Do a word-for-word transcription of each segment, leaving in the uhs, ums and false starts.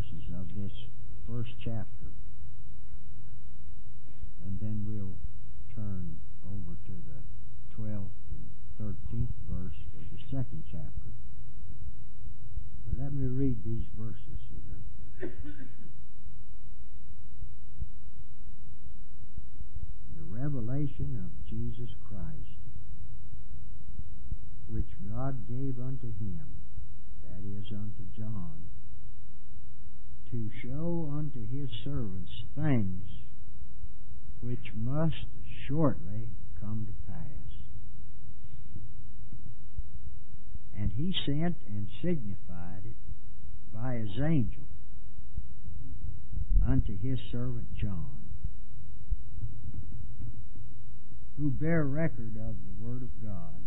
verses of this first chapter, and then we'll turn over to the twelfth and thirteenth verse of the second chapter. But let me read these verses here. The revelation of Jesus Christ, which God gave unto him, that is, unto John, to show unto his servants things which must shortly come to pass. And he sent and signified it by his angel unto his servant John, who bear record of the Word of God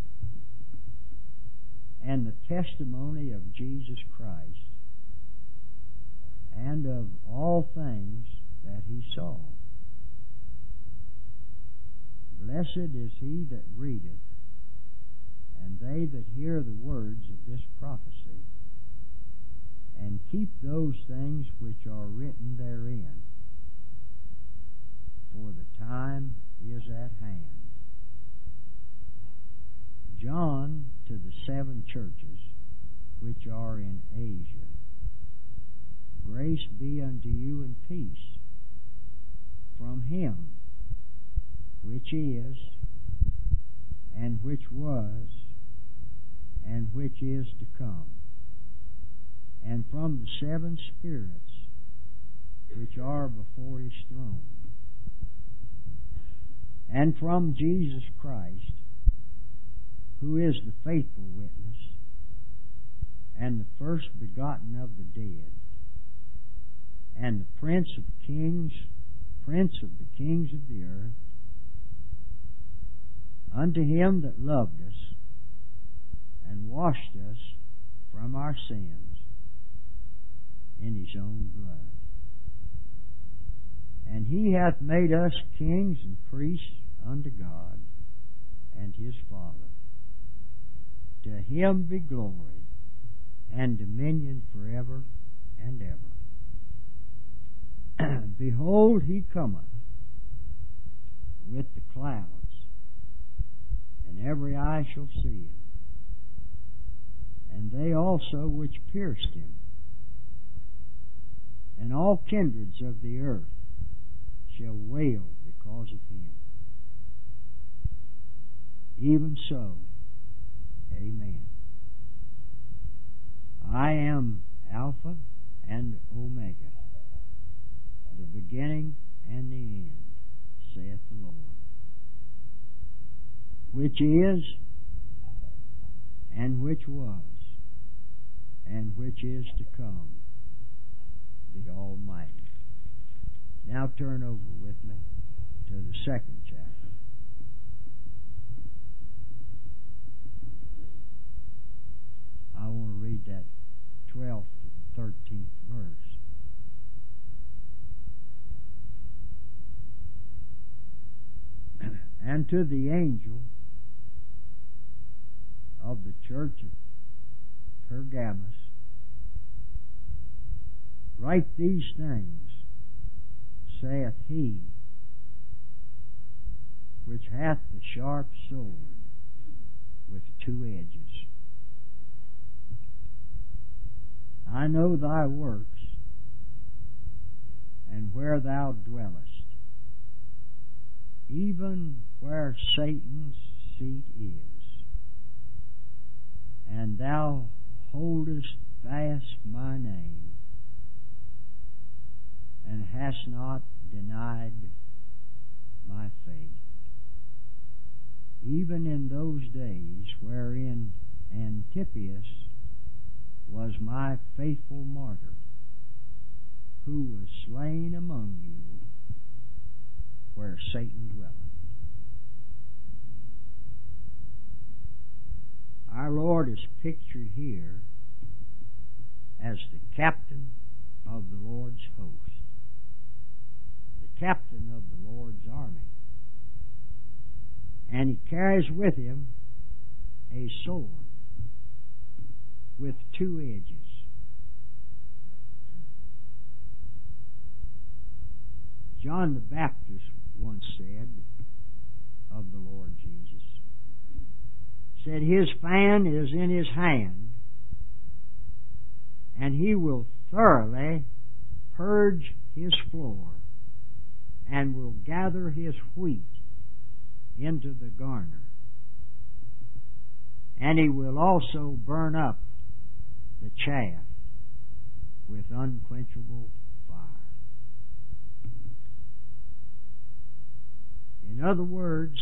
and the testimony of Jesus Christ, and of all things that he saw. Blessed is he that readeth, and they that hear the words of this prophecy, and keep those things which are written therein, for the time is at hand. John, to the seven churches which are in Asia, grace be unto you and peace from him which is, and which was, and which is to come, and from the seven spirits which are before his throne, and from Jesus Christ, who is the faithful witness, and the first begotten of the dead, and the Prince of kings, Prince of the kings of the earth, unto him that loved us, and washed us from our sins in his own blood. And he hath made us kings and priests unto God and his Father. To him be glory and dominion forever and ever. Behold, he cometh with the clouds, and every eye shall see him, and they also which pierced him, and all kindreds of the earth shall wail because of him. Even so, amen. I am Alpha and Omega, the beginning and the end, saith the Lord, which is, and which was, and which is to come, the Almighty. Now turn over with me to the second chapter. I want to read that twelfth and thirteenth verse. And to the angel of the church of Pergamos, write these things, saith he which hath the sharp sword with two edges. I know thy works, and where thou dwellest, even where Satan's seat is, and thou holdest fast my name, and hast not denied my faith, even in those days wherein Antipas was my faithful martyr, who was slain among you where Satan dwelleth. Our Lord is pictured here as the captain of the Lord's host, the captain of the Lord's army. And he carries with him a sword with two edges. John the Baptist once said of the Lord Jesus, said, His fan is in His hand, and He will thoroughly purge His floor, and will gather His wheat into the garner, and He will also burn up the chaff with unquenchable fire. In other words,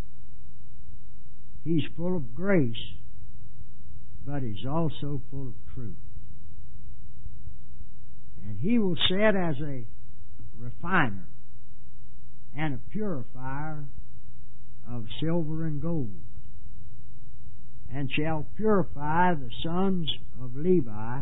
He's full of grace, but He's also full of truth. And He will set as a refiner and a purifier of silver and gold, and shall purify the sons of Levi.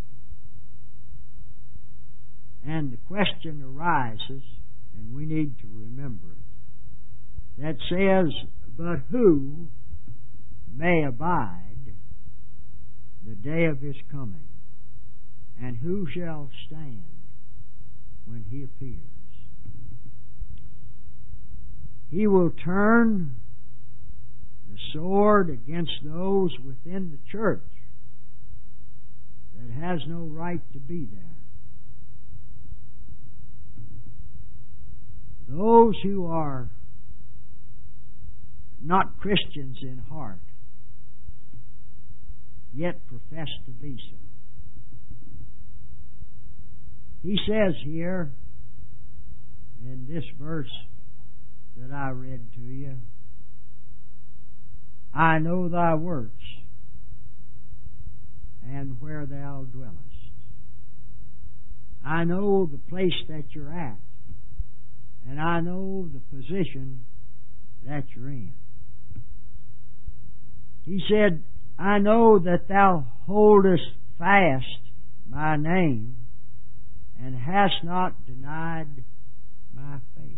And the question arises, and we need to remember it, that says, but who may abide the day of His coming, and who shall stand when He appears? He will turn the sword against those within the church that has no right to be there. Those who are not Christians in heart, yet profess to be so. He says here in this verse that I read to you, I know thy works, and where thou dwellest. I know the place that you're at, and I know the position that you're in. He said, I know that thou holdest fast my name, and hast not denied my faith.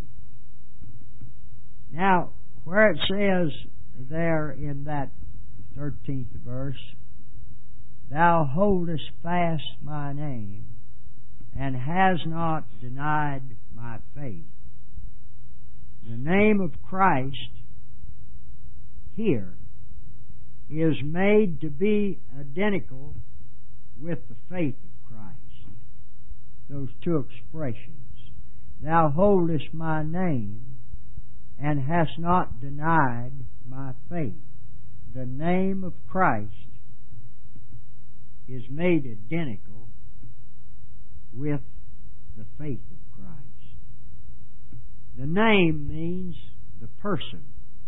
Now, where it says there in that thirteenth verse, thou holdest fast my name, and has not denied my faith. The name of Christ here is made to be identical with the faith of Christ. Those two expressions. Thou holdest my name, and hast not denied my faith. The name of Christ is made identical with the faith of Christ. The name means the person,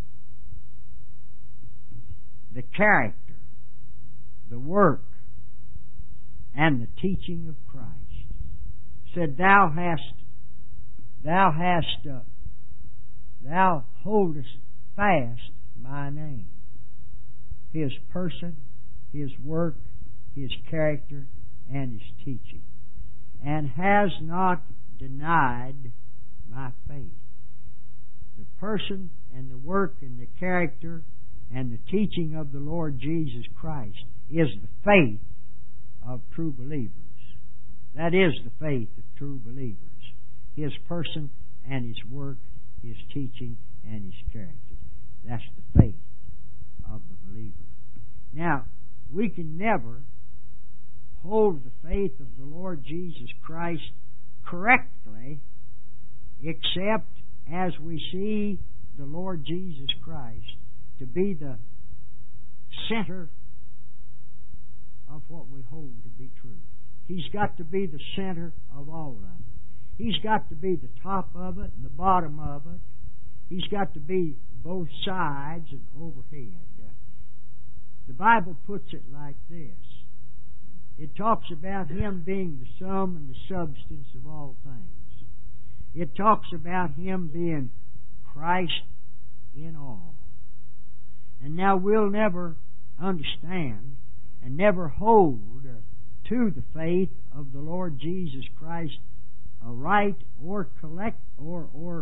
the character, the work, and the teaching of Christ. Said, thou hast, thou hast, uh, thou holdest fast my name. His person, His work, His character, and His teaching. And has not denied my faith. The person and the work and the character and the teaching of the Lord Jesus Christ is the faith of true believers. That is the faith of true believers. His person and His work, His teaching, and His character. That's the faith of the believer. Now, we can never hold the faith of the Lord Jesus Christ correctly except as we see the Lord Jesus Christ to be the center of what we hold to be true. He's got to be the center of all of it. He's got to be the top of it and the bottom of it. He's got to be both sides and overhead. The Bible puts it like this. It talks about Him being the sum and the substance of all things. It talks about Him being Christ in all. And now we'll never understand and never hold to the faith of the Lord Jesus Christ a right or collect or or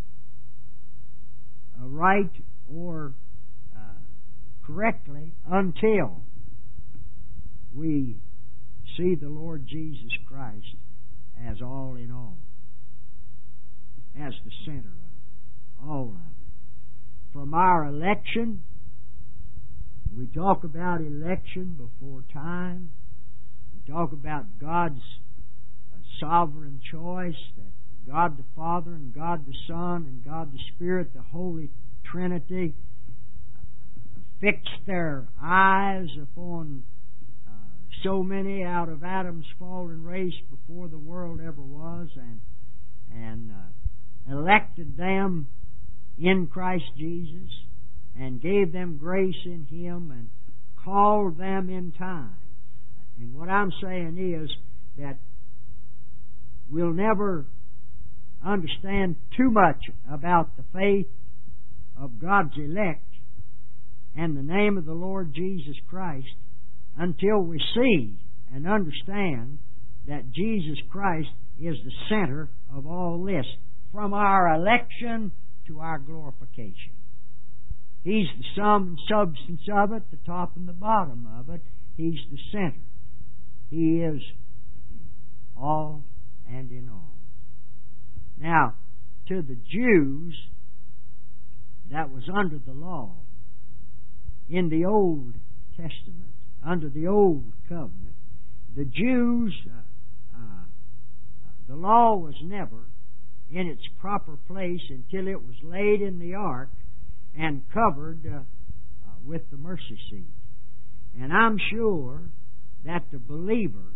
a right or uh, correctly until we see the Lord Jesus Christ as all in all. as the center of it. All of it. From our election, we talk about election before time. We talk about God's uh, sovereign choice, that God the Father and God the Son and God the Spirit, the Holy Trinity, uh, fixed their eyes upon uh, so many out of Adam's fallen race before the world ever was, and and uh, elected them in Christ Jesus, and gave them grace in Him, and called them in time. And what I'm saying is that we'll never understand too much about the faith of God's elect and the name of the Lord Jesus Christ until we see and understand that Jesus Christ is the center of all this, from our election to our glorification. He's the sum and substance of it, the top and the bottom of it. He's the center. He is all and in all. Now, to the Jews that was under the law in the Old Testament, under the Old Covenant, the Jews, uh, uh, the law was never in its proper place until it was laid in the ark and covered uh, uh, with the mercy seat. And I'm sure that the believer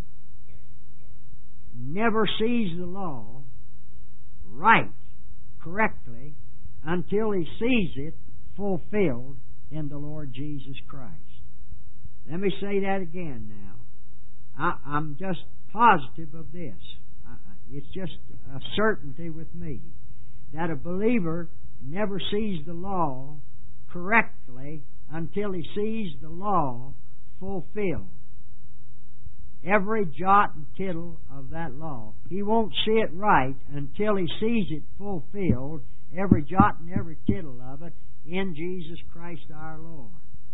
never sees the law right, correctly, until he sees it fulfilled in the Lord Jesus Christ. Let me say that again now. I, I'm just positive of this. I, it's just a certainty with me that a believer never sees the law correctly until he sees the law fulfilled. Every jot and tittle of that law. He won't see it right until he sees it fulfilled, every jot and every tittle of it, in Jesus Christ our Lord.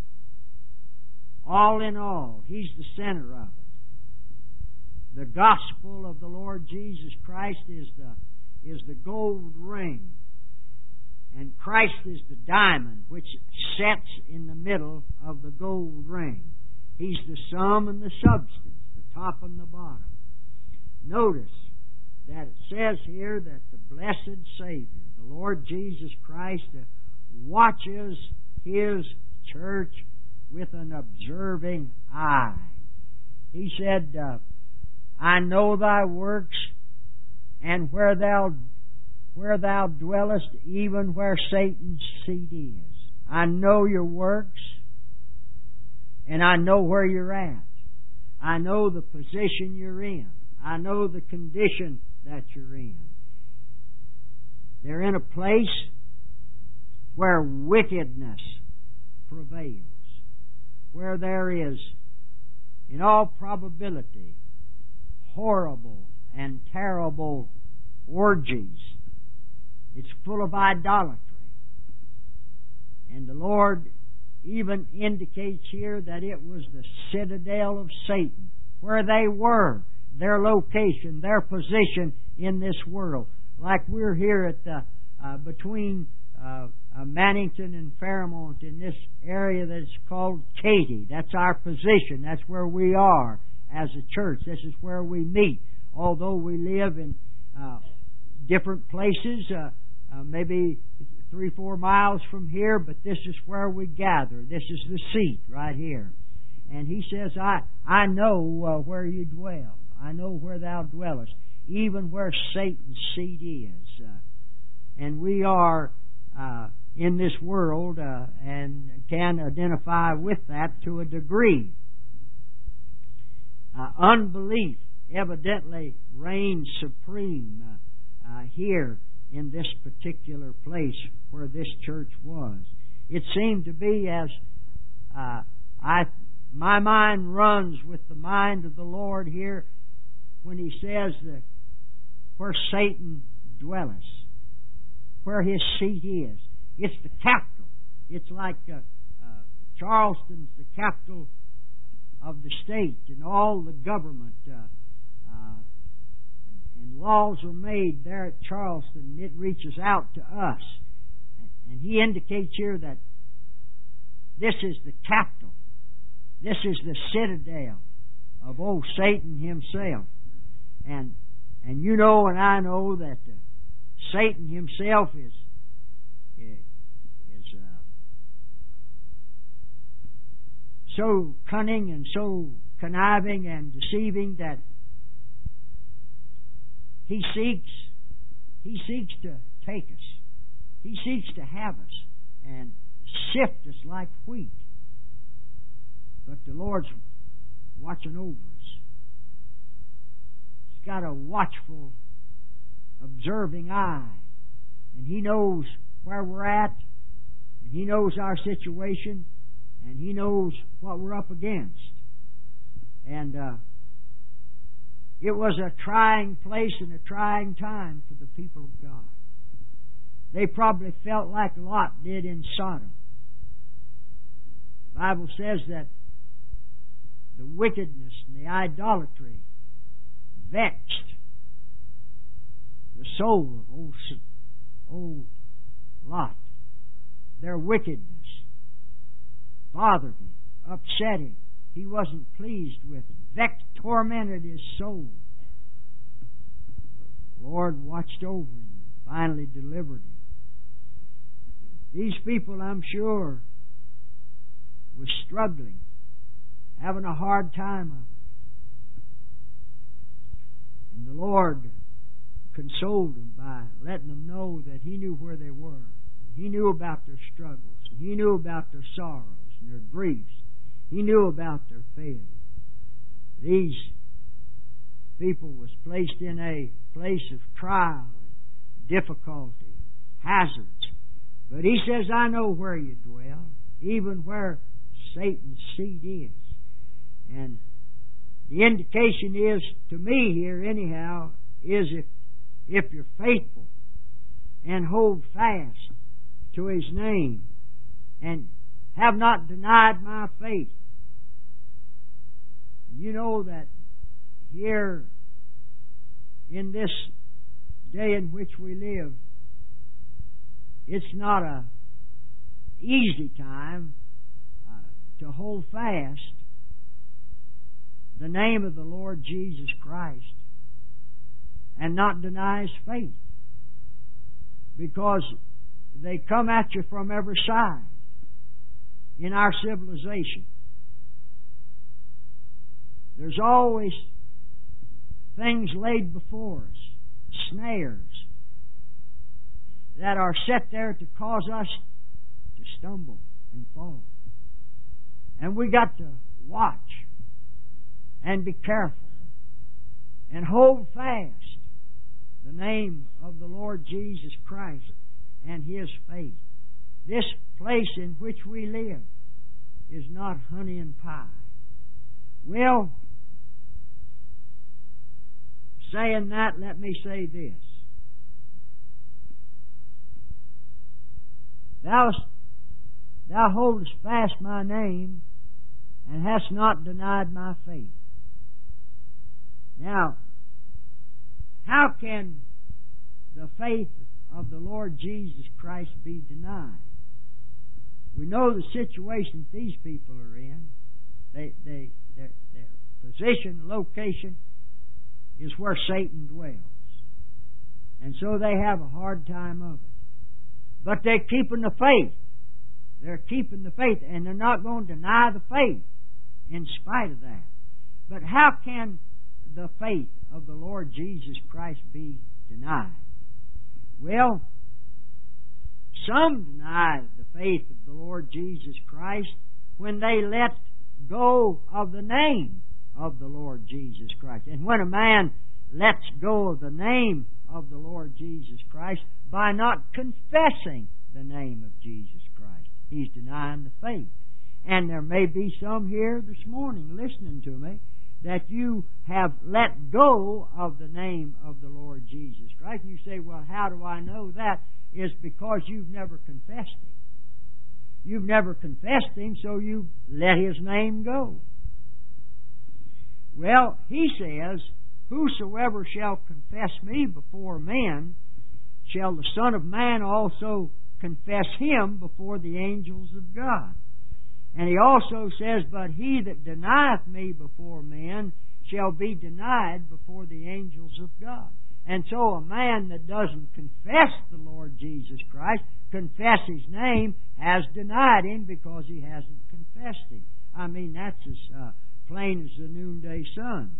All in all, He's the center of it. The gospel of the Lord Jesus Christ is the, is the gold ring, and Christ is the diamond which sets in the middle of the gold ring. He's the sum and the substance, the top and the bottom. Notice that it says here that the blessed Savior, the Lord Jesus Christ, uh, watches His church with an observing eye. He said, uh, I know thy works, and where thou where thou dwellest, even where Satan's seat is. I know your works, and I know where you're at. I know the position you're in. I know the condition that you're in. They're in a place where wickedness prevails, where there is, in all probability, horrible and terrible orgies. It's full of idolatry. And the Lord even indicates here that it was the citadel of Satan, where they were, their location, their position in this world. Like we're here at the uh, between uh, uh, Mannington and Fairmont in this area that's called Katy. That's our position. That's where we are as a church. This is where we meet. Although we live in uh, different places, uh, uh, maybe three, four miles from here, but this is where we gather. This is the seat right here. And He says, I, I know uh, where you dwell. I know where thou dwellest, even where Satan's seat is. Uh, and we are uh, in this world uh, and can identify with that to a degree. Uh, unbelief evidently reigns supreme uh, uh, here in this particular place where this church was. It seemed to be as uh, I, my mind runs with the mind of the Lord here when He says that where Satan dwelleth, where his seat is. It's the capital. It's like uh, uh, Charleston's the capital of the state and all the government uh, uh, and laws were made there at Charleston, it reaches out to us. And he indicates here that this is the capital. This is the citadel of old Satan himself. And and you know and I know that uh, Satan himself is is uh, so cunning and so conniving and deceiving that he seeks he seeks to take us. He seeks to have us and sift us like wheat. But the Lord's watching over us. He's got a watchful, observing eye. And He knows where we're at. And He knows our situation. And He knows what we're up against. And uh, it was a trying place and a trying time for the people of God. They probably felt like Lot did in Sodom. The Bible says that the wickedness and the idolatry vexed the soul of old, old Lot. Their wickedness bothered him, upset him. He wasn't pleased with it. Vexed, tormented his soul. The Lord watched over him and finally delivered him. These people, I'm sure, was struggling, having a hard time of it. And the Lord consoled them by letting them know that He knew where they were. He knew about their struggles. And He knew about their sorrows and their griefs. He knew about their failure. These people was placed in a place of trial and difficulty, hazards. But He says, I know where you dwell, even where Satan's seat is. And the indication is, to me here anyhow, is if, if you're faithful and hold fast to His name and have not denied my faith. And you know that here in this day in which we live, it's not a easy time uh, to hold fast the name of the Lord Jesus Christ and not deny His faith, because they come at you from every side in our civilization. There's always things laid before us, snares that are set there to cause us to stumble and fall. And we got to watch and be careful and hold fast the name of the Lord Jesus Christ and His faith. This place in which we live is not honey and pie. Well, saying that, let me say this. Thou, thou holdest fast my name and hast not denied my faith. Now, how can the faith of the Lord Jesus Christ be denied? We know the situation these people are in. They, they, their, their position, location is where Satan dwells. And so they have a hard time of it. But they're keeping the faith. They're keeping the faith, and they're not going to deny the faith in spite of that. But how can the faith of the Lord Jesus Christ be denied? Well, some deny the faith of the Lord Jesus Christ when they let go of the name of the Lord Jesus Christ. And when a man lets go of the name of the Lord Jesus Christ by not confessing the name of Jesus Christ, he's denying the faith. And there may be some here this morning listening to me that you have let go of the name of the Lord Jesus Christ. And you say, well, how do I know that? It's because you've never confessed Him. You've never confessed Him, so you let His name go. Well, He says, whosoever shall confess me before men, shall the Son of Man also confess him before the angels of God. And he also says, but he that denieth me before men shall be denied before the angels of God. And so a man that doesn't confess the Lord Jesus Christ, confess His name, has denied Him because he hasn't confessed Him. I mean, that's as uh, plain as the noonday sun.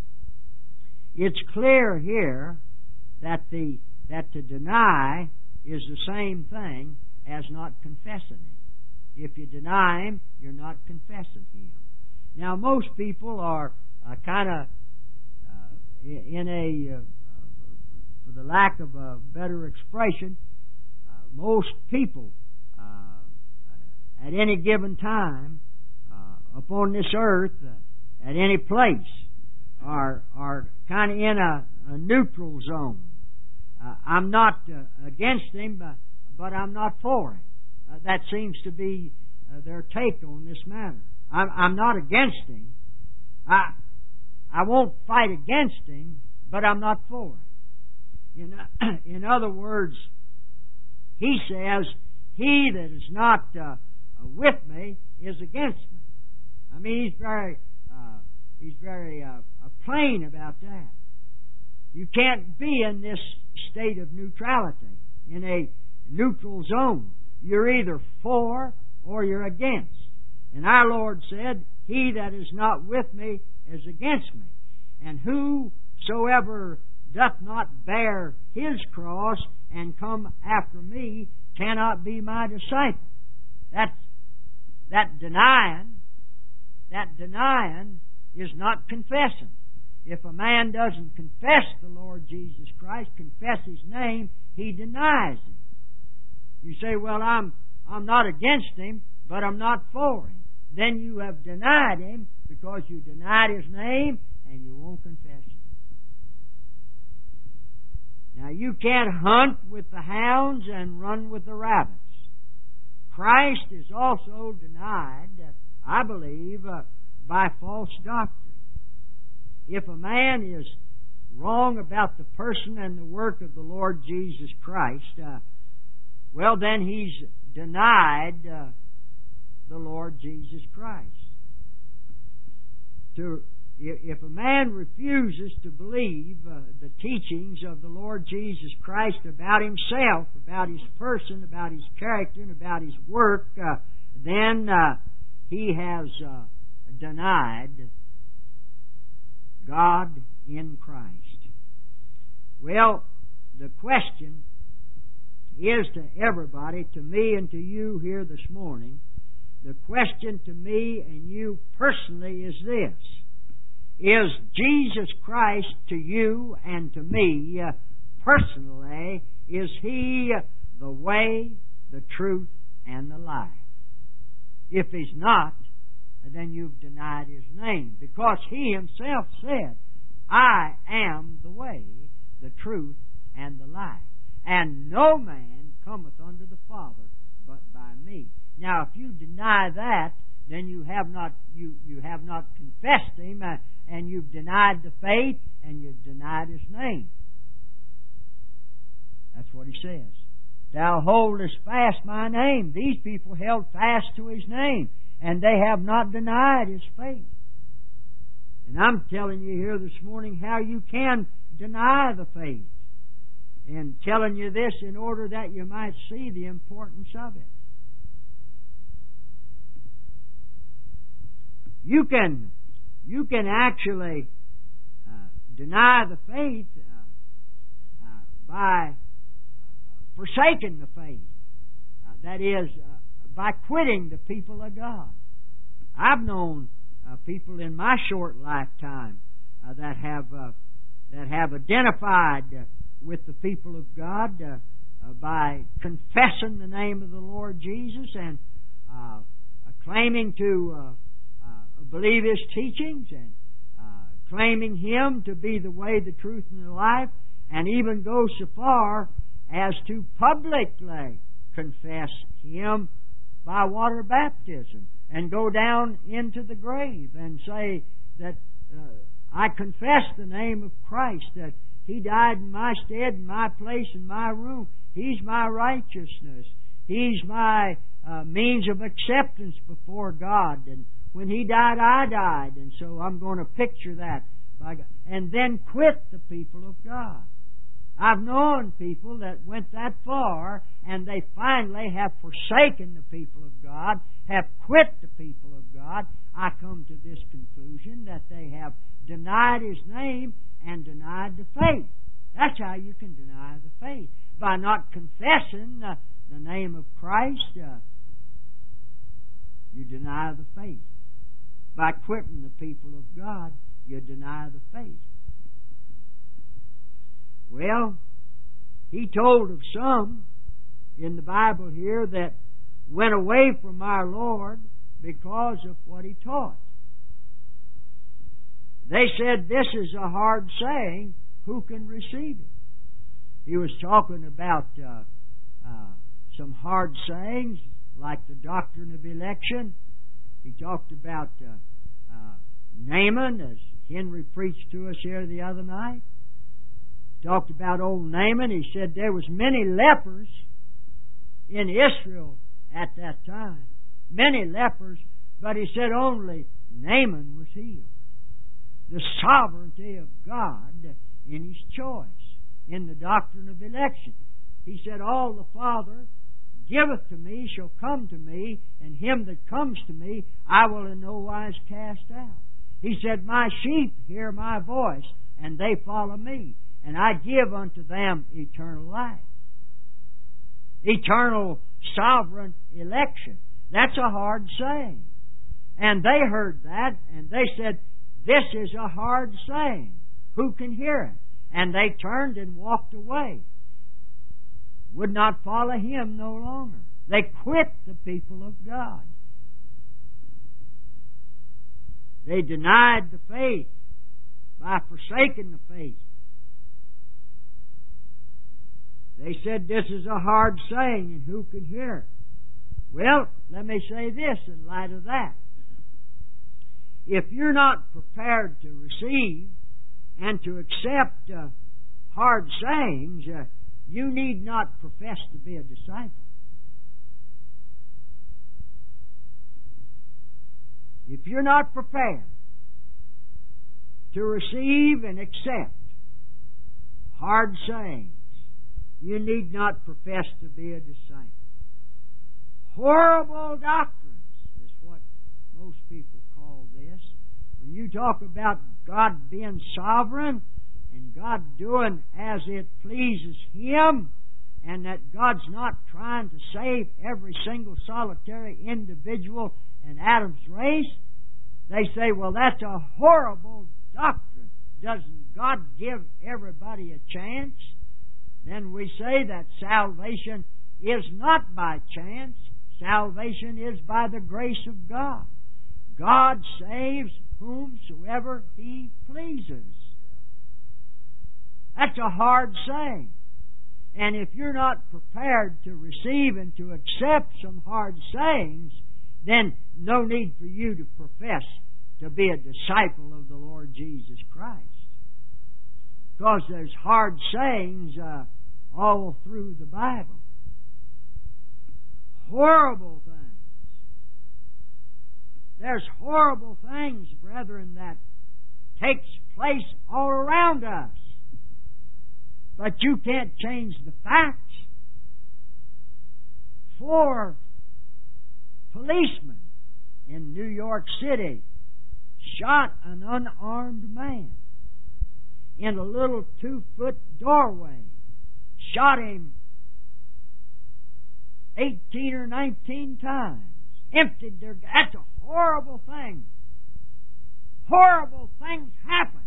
It's clear here that the that to deny is the same thing as not confessing Him. If you deny Him, you're not confessing Him. Now, most people are uh, kind of uh, in a, uh, for the lack of a better expression, uh, most people uh, at any given time uh, upon this earth, uh, at any place, are are kind of in a, a neutral zone. Uh, I'm not uh, against Him, but, but I'm not for Him. Uh, that seems to be uh, their take on this matter. I'm, I'm not against Him. I I won't fight against Him, but I'm not for Him. In, in other words, he says, he that is not uh, with me is against me. I mean, he's very uh, he's very uh, plain about that. You can't be in this state of neutrality, in a neutral zone. You're either for or you're against. And our Lord said, he that is not with me is against me. And whosoever doth not bear his cross and come after me cannot be my disciple. That's, that denying, that denying is not confessing. If a man doesn't confess the Lord Jesus Christ, confess His name, he denies Him. You say, well, I'm I'm not against Him, but I'm not for Him. Then you have denied Him because you denied His name and you won't confess Him. Now, you can't hunt with the hounds and run with the rabbits. Christ is also denied, I believe, uh, by false doctrine. If a man is wrong about the person and the work of the Lord Jesus Christ, uh, well, then he's denied uh, the Lord Jesus Christ. To, if a man refuses to believe uh, the teachings of the Lord Jesus Christ about himself, about his person, about his character, and about his work, uh, then uh, he has uh, denied God in Christ. Well, the question is to everybody, to me and to you here this morning, the question to me and you personally is this: is Jesus Christ to you and to me uh, personally, is He the way, the truth, and the life? If He's not, then you've denied His name, because He Himself said, I am the way, the truth, and the life, and no man cometh unto the Father but by me. Now, if you deny that, then you have not you, you have not confessed Him, uh, and you've denied the faith, and you've denied His name. That's what He says. Thou holdest fast my name. These people held fast to His name, and they have not denied His faith. And I'm telling you here this morning how you can deny the faith. And telling you this in order that you might see the importance of it. You can, you can actually uh, deny the faith uh, uh, by forsaking the faith. Uh, that is, uh, by quitting the people of God. I've known uh, people in my short lifetime uh, that have uh, that have identified uh, with the people of God uh, uh, by confessing the name of the Lord Jesus and uh, uh, claiming to uh, uh, believe His teachings and uh, claiming Him to be the way, the truth, and the life, and even go so far as to publicly confess Him by water baptism and go down into the grave and say that uh, I confess the name of Christ, that He died in my stead, in my place, in my room. He's my righteousness. He's my uh, means of acceptance before God. And when He died, I died. And so I'm going to picture that. By God. And then quit the people of God. I've known people that went that far, and they finally have forsaken the people of God, have quit the people of God. I come to this conclusion that they have denied His name and denied the faith. That's how you can deny the faith. By not confessing uh, the name of Christ, uh, you deny the faith. By quitting the people of God, you deny the faith. Well, He told of some in the Bible here that went away from our Lord because of what He taught. They said, this is a hard saying, who can receive it? He was talking about uh, uh, some hard sayings, like the doctrine of election. He talked about uh, uh, Naaman, as Henry preached to us here the other night. Talked about old Naaman. He said there was many lepers in Israel at that time. Many lepers, but he said only Naaman was healed. The sovereignty of God in His choice, in the doctrine of election. He said, all the Father giveth to me shall come to me, and him that comes to me I will in no wise cast out. He said, my sheep hear my voice, and they follow me, and I give unto them eternal life. Eternal sovereign election. That's a hard saying. And they heard that, and they said, this is a hard saying. Who can hear it? And they turned and walked away. Would not follow Him no longer. They quit the people of God. They denied the faith by forsaking the faith. They said this is a hard saying, and who can hear it? Well, let me say this in light of that. If you're not prepared to receive and to accept uh, hard sayings, uh, you need not profess to be a disciple. If you're not prepared to receive and accept hard sayings, you need not profess to be a disciple. Horrible doctrines is what most people call this. When you talk about God being sovereign and God doing as it pleases Him, and that God's not trying to save every single solitary individual in Adam's race, they say, well, that's a horrible doctrine. Doesn't God give everybody a chance? Then we say that salvation is not by chance. Salvation is by the grace of God. God saves whomsoever He pleases. That's a hard saying. And if you're not prepared to receive and to accept some hard sayings, then no need for you to profess to be a disciple of the Lord Jesus Christ. Because there's hard sayings uh, all through the Bible. Horrible things. There's horrible things, brethren, that takes place all around us. But you can't change the facts. Four policemen in New York City shot an unarmed man in a little two-foot doorway. Shot him eighteen or nineteen times. Emptied their... That's a horrible thing. Horrible things happen.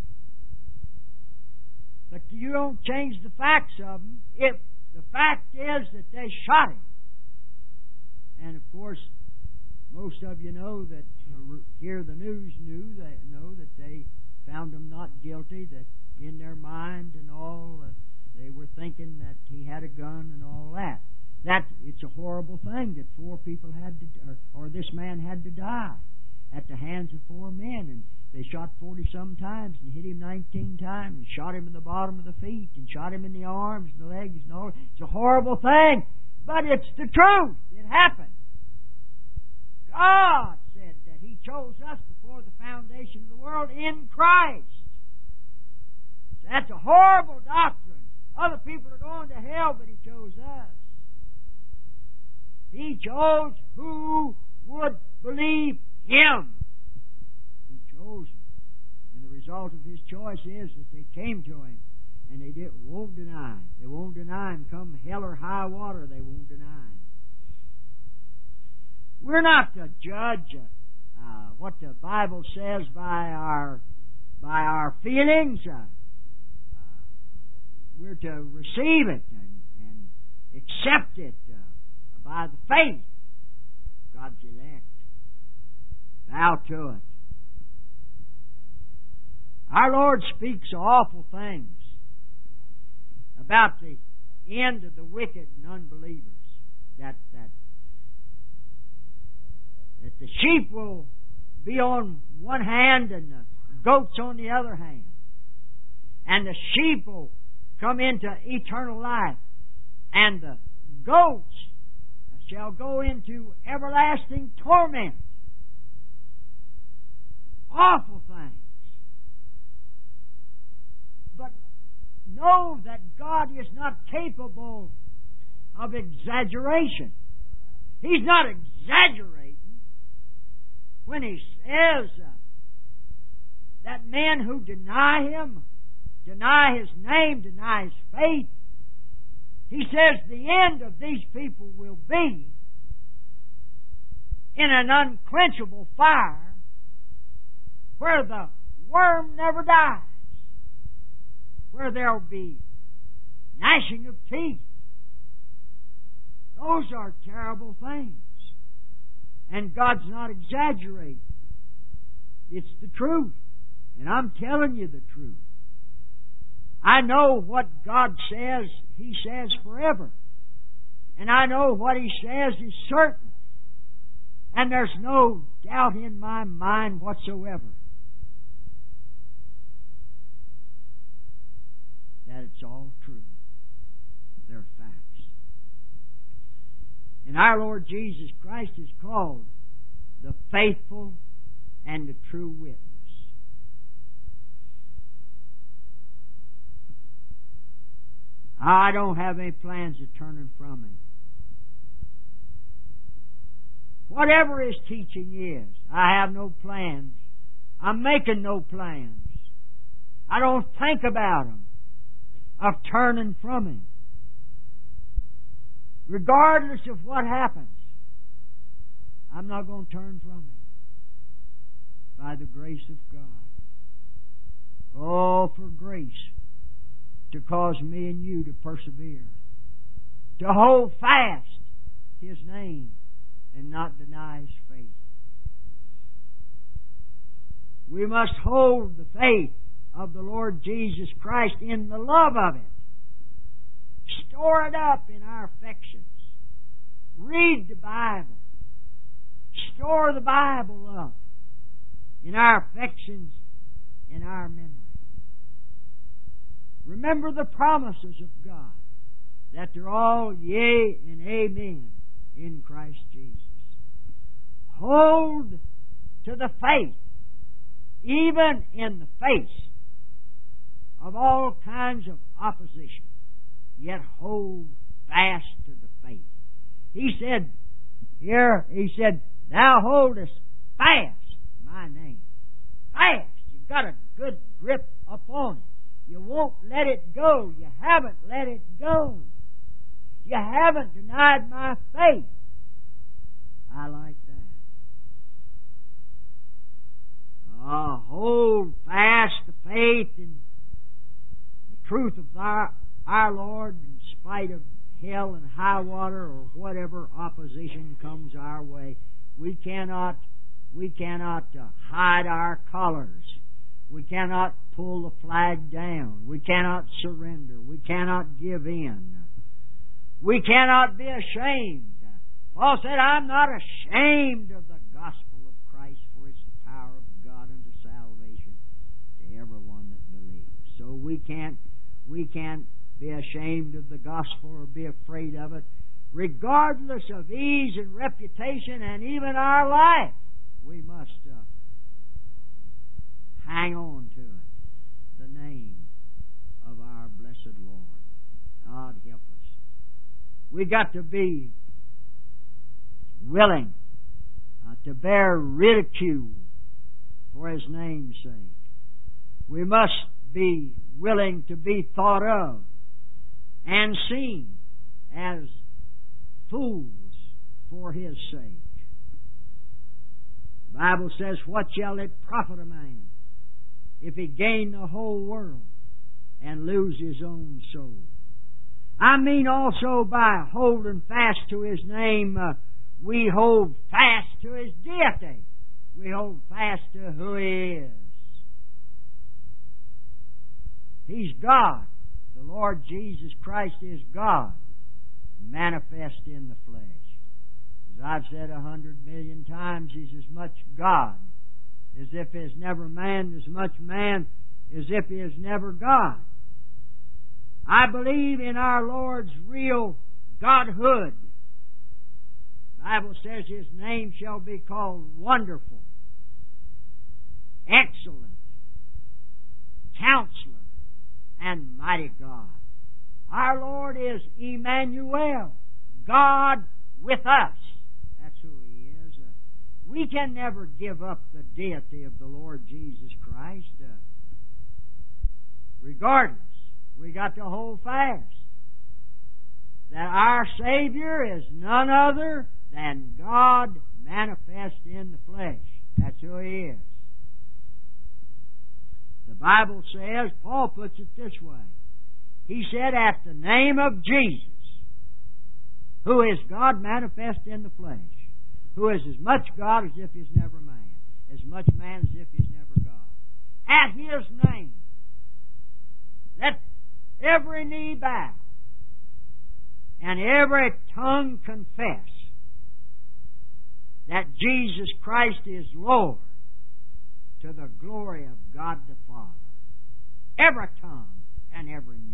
But you don't change the facts of them. If the fact is that they shot him. And of course, most of you know that, hear the news, knew they know that they found him not guilty, that in their mind and all, uh, they were thinking that he had a gun and all that. That it's a horrible thing that four people had to, or, or this man had to die at the hands of four men. And They shot forty-some times and hit him nineteen times and shot him in the bottom of the feet and shot him in the arms and the legs and all. It's a horrible thing, but it's the truth. It happened. God said that He chose us before the foundation of the world in Christ. That's a horrible doctrine. Other people are going to hell, but He chose us. He chose who would believe Him. He chose them. And the result of His choice is that they came to Him and they did, won't deny Him. They won't deny Him. Come hell or high water, they won't deny Him. We're not to judge uh, what the Bible says by our by our feelings. Uh, uh, we're to receive it and, and accept it uh, by the faith of God's elect. Bow to it. Our Lord speaks awful things about the end of the wicked and unbelievers. That that that the sheep will be on one hand and the goats on the other hand. And the sheep will come into eternal life. And the goats shall go into everlasting torment. Awful things. But know that God is not capable of exaggeration. He's not exaggerating when He says uh, that men who deny Him, deny His name, deny His faith, He says the end of these people will be in an unquenchable fire where the worm never dies, where there will be gnashing of teeth. Those are terrible things. And God's not exaggerating. It's the truth. And I'm telling you the truth. I know what God says, He says forever. And I know what He says is certain. And there's no doubt in my mind whatsoever that it's all true. They're facts. And our Lord Jesus Christ is called the faithful and the true witness. I don't have any plans of turning from Him. Whatever His teaching is, I have no plans. I'm making no plans. I don't think about them, of turning from Him. Regardless of what happens, I'm not going to turn from Him by the grace of God. Oh, for grace to cause me and you to persevere, to hold fast His name and not deny His faith. We must hold the faith of the Lord Jesus Christ in the love of it. Store it up in our affections. Read the Bible. Store the Bible up in our affections, in our memory. Remember the promises of God, that they're all yea and amen in Christ Jesus. Hold to the faith, even in the face of all kinds of opposition. Yet hold fast to the faith. He said, here, He said, thou holdest fast my name. Fast. You've got a good grip upon it. You won't let it go. You haven't let it go. You haven't denied my faith. I like that. Oh, hold fast the faith in the truth of our Our Lord, in spite of hell and high water or whatever opposition comes our way. We cannot, we cannot uh, hide our colors. We cannot pull the flag down. We cannot surrender. We cannot give in. We cannot be ashamed. Paul said, I'm not ashamed of the gospel of Christ, for it's the power of God unto salvation can't, we can't be ashamed of the gospel or be afraid of it. Regardless of ease and reputation and even our life, we must uh, hang on to it. The name of our blessed Lord. God help us. We got to be willing uh, to bear ridicule for His name's sake. We must be willing to be thought of and seen as fools for His sake. The Bible says, what shall it profit a man if he gain the whole world and lose his own soul? I mean also by holding fast to His name, uh, we hold fast to His deity. We hold fast to who He is. He's God. The Lord Jesus Christ is God, manifest in the flesh. As I've said a hundred million times, He's as much God as if He is never man, as much man as if He is never God. I believe in our Lord's real Godhood. The Bible says His name shall be called Wonderful, Excellent, Counselor, and Mighty God. Our Lord is Emmanuel, God with us. That's who He is. Uh, we can never give up the deity of the Lord Jesus Christ. Uh, regardless, we got to hold fast that our Savior is none other than God manifest in the flesh. That's who He is. The Bible says, Paul puts it this way. He said, at the name of Jesus, who is God manifest in the flesh, who is as much God as if He's never man, as much man as if He's never God. At His name, let every knee bow and every tongue confess that Jesus Christ is Lord, to the glory of God the Father. Every tongue and every knee.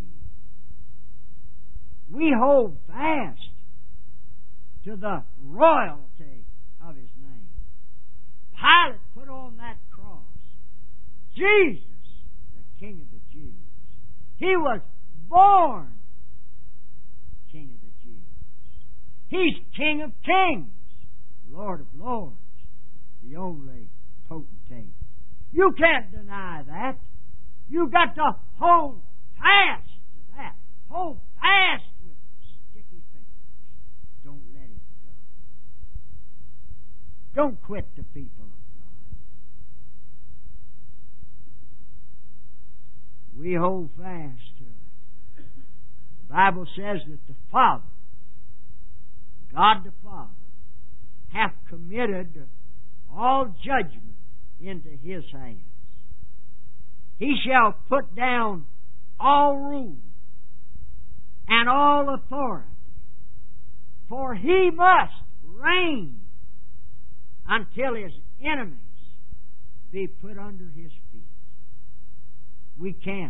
We hold fast to the royalty of His name. Pilate put on that cross Jesus, the King of the Jews. He was born King of the Jews. He's King of kings, Lord of lords, the only potentate. You can't deny that. You've got to hold fast to that. Hold fast with sticky fingers. Don't let it go. Don't quit the people of God. We hold fast to it. The Bible says that the Father, God the Father, hath committed all judgment into His hands. He shall put down all rule and all authority, for He must reign until His enemies be put under His feet. We can't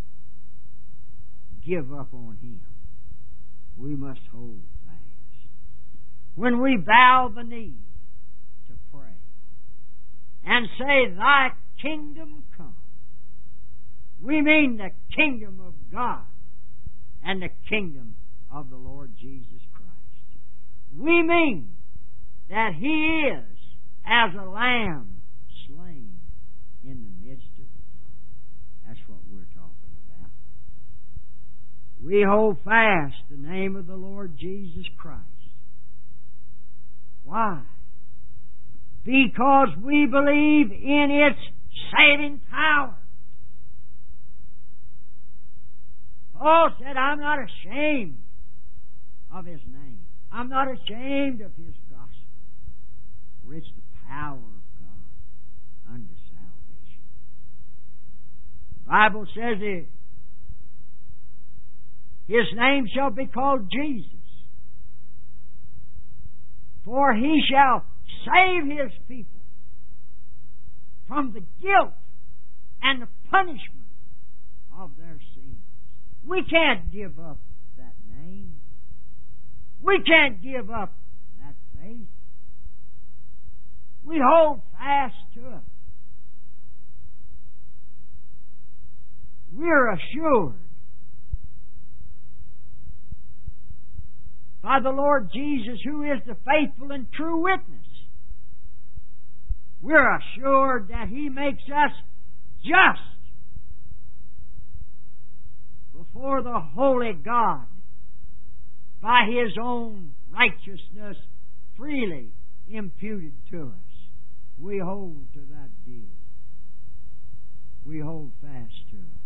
give up on Him. We must hold fast. When we bow the knee to pray and say, Thy kingdom come, we mean the kingdom of God and the kingdom of the Lord Jesus Christ. We mean that He is as a lamb slain in the midst of the throne. That's what we're talking about. We hold fast the name of the Lord Jesus Christ. Why? Because we believe in its saving power. Paul said, I'm not ashamed of His name. I'm not ashamed of His gospel. For it's the power of God unto salvation. The Bible says it, His name shall be called Jesus. For He shall save His people from the guilt and the punishment of their sins. We can't give up that name. We can't give up that faith. We hold fast to it. We're assured by the Lord Jesus, who is the faithful and true witness. We're assured that He makes us just before the holy God by His own righteousness freely imputed to us. We hold to that view. We hold fast to it.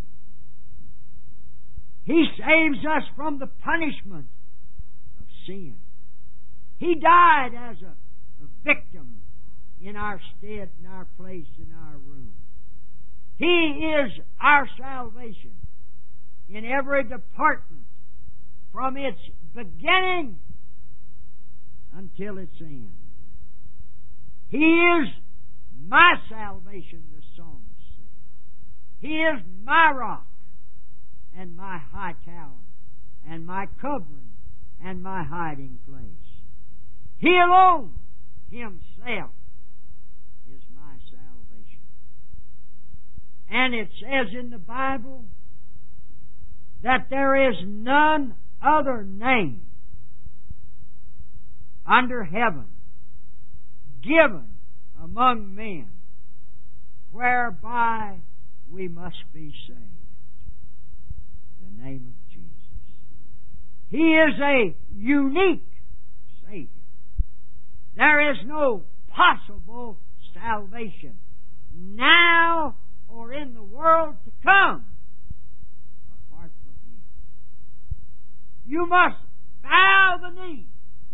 He saves us from the punishment of sin. He died as a, a victim in our stead, in our place, in our room. He is our salvation in every department, from its beginning until its end. He is my salvation, the song said. He is my rock and my high tower and my covering and my hiding place. He alone, Himself, is my salvation. And it says in the Bible that there is none other name under heaven given among men whereby we must be saved. The name of Jesus. He is a unique Savior. There is no possible salvation now or in the world to come apart from Him. You must bow the knee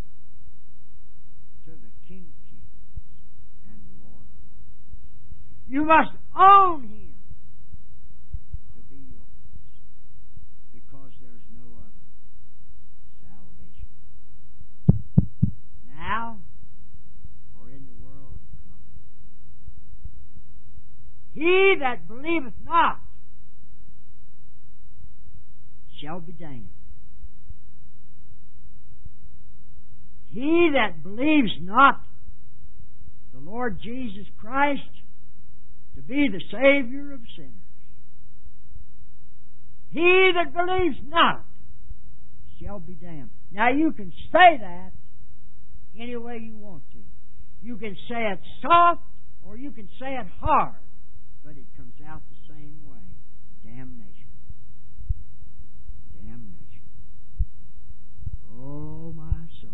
to the King of Kings and Lord of Lords. You must own Him to be yours, because there's no other salvation now or in the world to come. He that believeth not shall be damned. He that believes not the Lord Jesus Christ to be the Savior of sinners, he that believes not shall be damned. Now you can say that any way you want to. You can say it soft or you can say it hard, but it comes out the same way. Damnation. Damnation. Oh, my soul.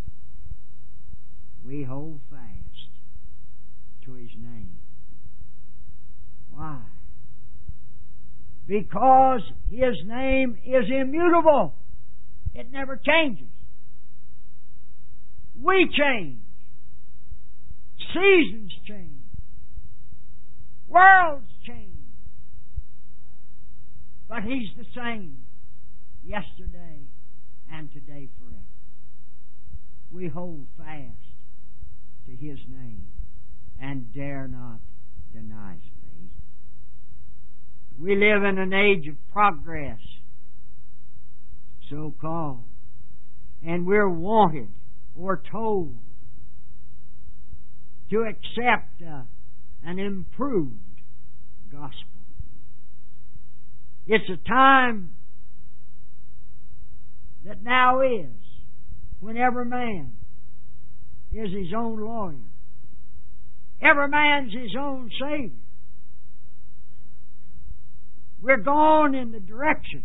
We hold fast to His name. Why? Because His name is immutable. It never changes. We change. Seasons change. Worlds change. But He's the same yesterday and today forever. We hold fast to His name and dare not deny His faith. We live in an age of progress, so called, and we're wanted or told to accept uh, an improved gospel. It's a time that now is when every man is his own lawyer. Every man's his own Savior. We're going in the direction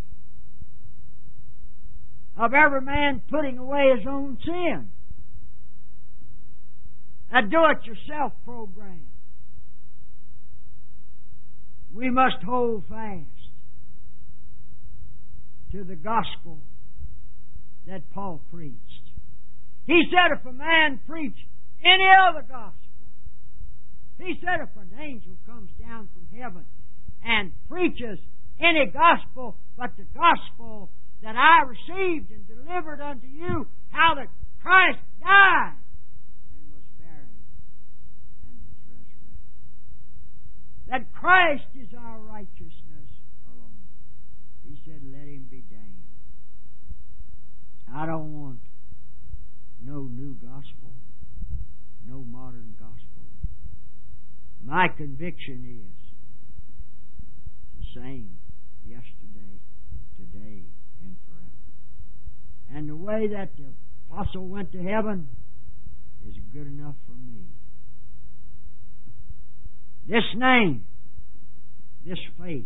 of every man putting away his own sin. A do-it-yourself program. We must hold fast to the gospel that Paul preached. He said if a man preach any other gospel, he said if an angel comes down from heaven and preaches any gospel but the gospel that I received and delivered unto you, how that Christ died and was buried and was resurrected. That Christ is our righteousness alone. I don't want no new gospel, no modern gospel. My conviction is the same yesterday, today, and forever. And the way that the apostle went to heaven is good enough for me. This name, this faith,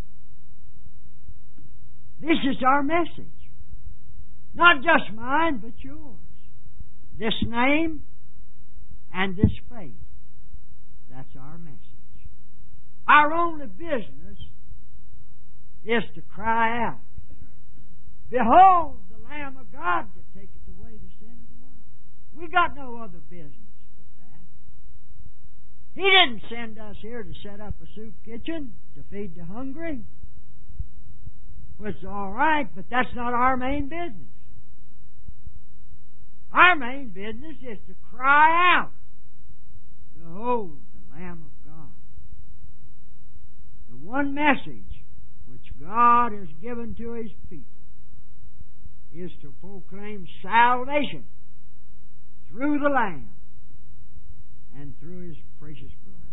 this is our message. Not just mine, but yours. This name and this faith. That's our message. Our only business is to cry out, "Behold the Lamb of God that taketh away the sin of the world." We got no other business but that. He didn't send us here to set up a soup kitchen to feed the hungry. Well, it's all right, but that's not our main business. Our main business is to cry out, "Behold the Lamb of God." The one message which God has given to His people is to proclaim salvation through the Lamb and through His precious blood.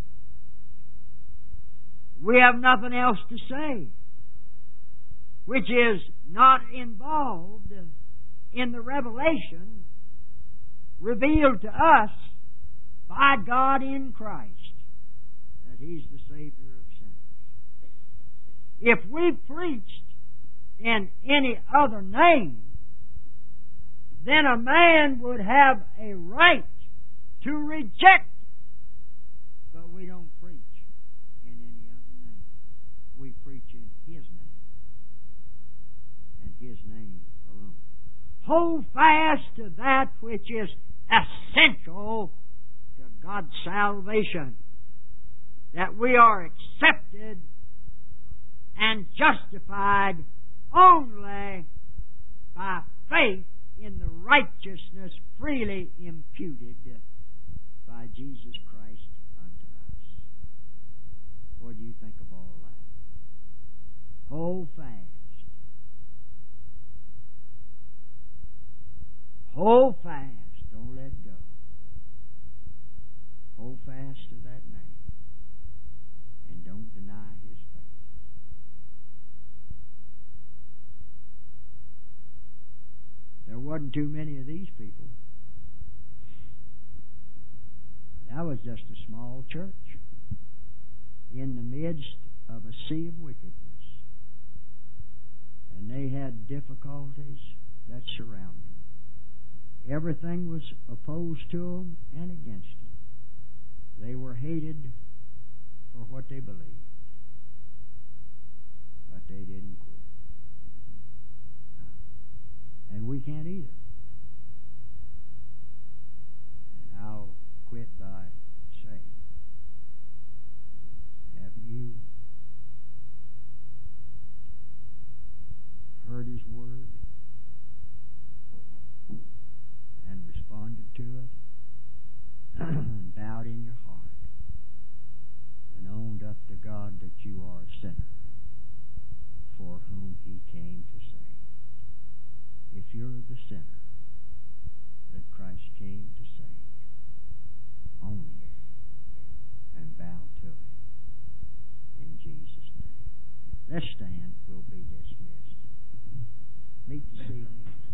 We have nothing else to say which is not involved in the revelation revealed to us by God in Christ, that He's the Savior of sinners. If we preached in any other name, then a man would have a right to reject it. But we don't preach in any other name. We preach in His name, and His name alone. Hold fast to that which is essential to God's salvation, that we are accepted and justified only by faith in the righteousness freely imputed by Jesus Christ unto us. What do you think of all that? Hold fast. Hold fast. Don't let go. Hold fast to that name. And don't deny His faith. There wasn't too many of these people. That was just a small church in the midst of a sea of wickedness. And they had difficulties that surrounded them. Everything was opposed to them and against them. They were hated for what they believed. But they didn't quit. And we can't either. And I'll quit by saying, have you heard His Word and responded to it and bowed in your heart and owned up to God that you are a sinner for whom He came to save? If you're the sinner that Christ came to save, own Him and bow to Him in Jesus' name. Let's stand. We'll be dismissed. Meet this evening.